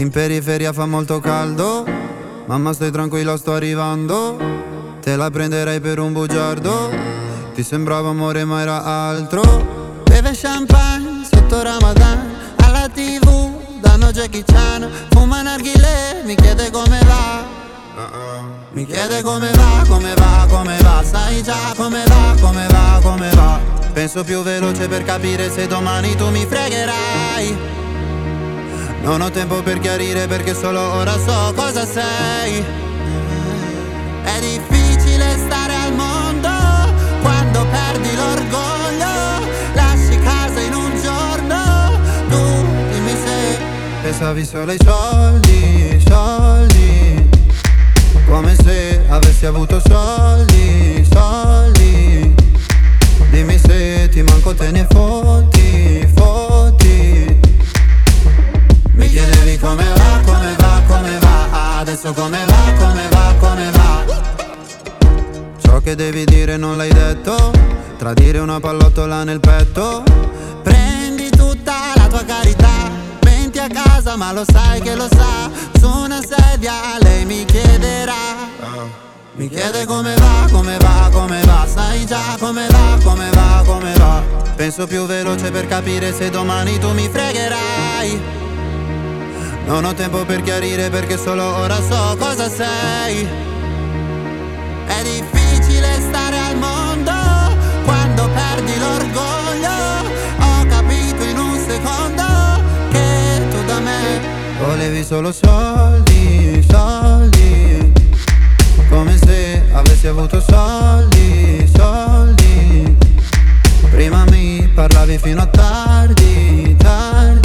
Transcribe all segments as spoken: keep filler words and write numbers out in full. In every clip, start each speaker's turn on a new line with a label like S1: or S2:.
S1: In periferia fa molto caldo, mamma stai tranquilla sto arrivando. Te la prenderei per un bugiardo, ti sembrava amore ma era altro. Beve champagne sotto Ramadan, alla tv danno Jackie Chan. Fuma narghilè, mi chiede come va, mi chiede come va, come va, come va. Sai già come va, come va, come va. Penso più veloce per capire se domani tu mi fregherai. Non ho tempo per chiarire perché solo ora so cosa sei. È difficile stare al mondo quando perdi l'orgoglio. Lasci casa in un giorno, tu dimmi se pensavi solo ai soldi, soldi. Come se avessi avuto soldi, soldi. Dimmi se ti manco te ne fotti, fotti. Mi chiedevi come va, come va, come va. Adesso come va, come va, come va. Ciò che devi dire non l'hai detto, tradire una pallottola nel petto. Prendi tutta la tua carità, menti a casa ma lo sai che lo sa. Su una sedia lei mi chiederà, mi chiede come va, come va, come va. Sai già come va, come va, come va. Penso più veloce per capire se domani tu mi fregherai. Non ho tempo per chiarire perché solo ora so cosa sei. È difficile stare al mondo quando perdi l'orgoglio. Ho capito in un secondo che tu da me volevi solo soldi, soldi. Come se avessi avuto soldi, soldi. Prima mi parlavi fino a tardi, tardi.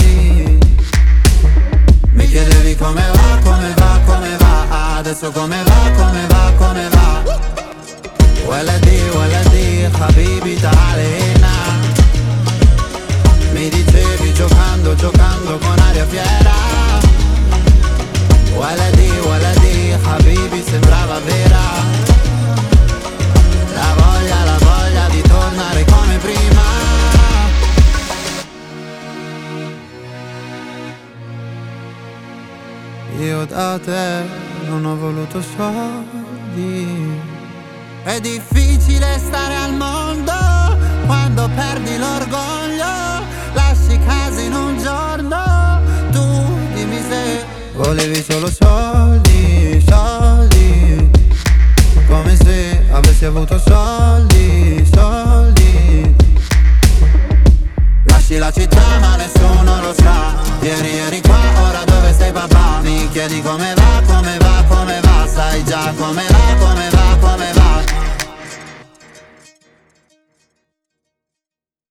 S1: Mi chiedevi come va, come va, come va. Adesso come va, come va, come va. Waladi, waladi, habibi ta'alina. Mi dicevi giocando, giocando con aria fiera. Waladi, waladi, habibi sembrava vera. La voglia, la voglia di tornare come prima. Io da te non ho voluto soldi. È difficile stare al mondo quando perdi l'orgoglio. Lasci casa in un giorno, tu dimmi se volevi solo soldi, soldi. Come se avessi avuto soldi, soldi. Lasci la città ma nessuno lo sa. Ieri eri qua, ora dove stai papà? Mi chiedi come va, come va, come va. Sai già come va, come va, come va.